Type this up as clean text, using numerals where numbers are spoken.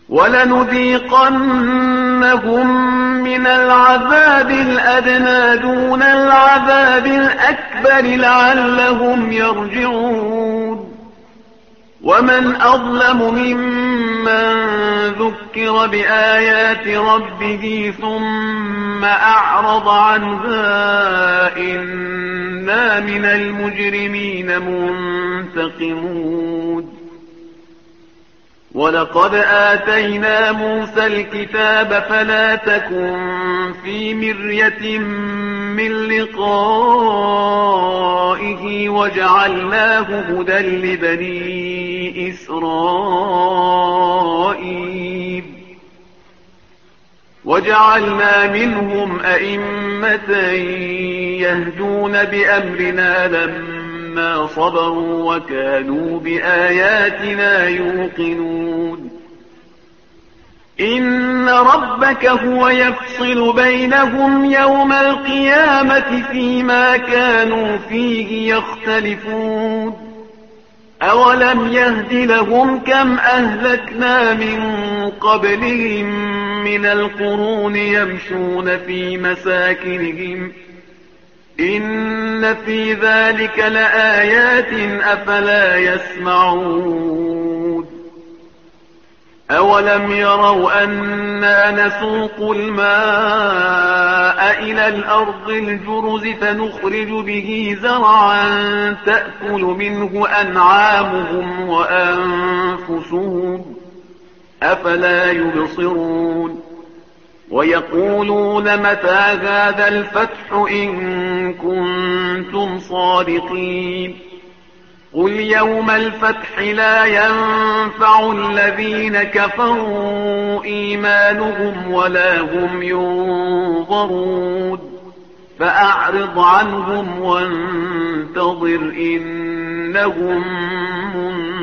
ولنذيقنهم من العذاب الأدنى دون العذاب الأكبر لعلهم يرجعون. ومن أظلم ممن ذكر بآيات ربه ثم أعرض عنها إنا من المجرمين منتقمون. ولقد آتينا موسى الكتاب فلا تكن في مرية من لقائه وجعلناه هدى لبني إسرائيل. وجعلنا منهم أئمة يهدون بأمرنا لما صبروا وكانوا بآياتنا يوقنون. إن ربك هو يفصل بينهم يوم القيامة فيما كانوا فيه يختلفون. أولم يهد لهم كم أهلكنا من قبلهم من القرون يمشون في مساكنهم إن في ذلك لآيات أفلا يسمعون. أولم يروا أنا نسوق الماء إلى الأرض الجرز فنخرج به زرعا تأكل منه أنعامهم وأنفسهم أفلا يبصرون. ويقولون متى هذا الفتح إن كنتم صادقين. قل يوم الفتح لا ينفع الذين كفروا إيمانهم ولا هم ينظرون. فأعرض عنهم وانتظر إنهم منتظرون.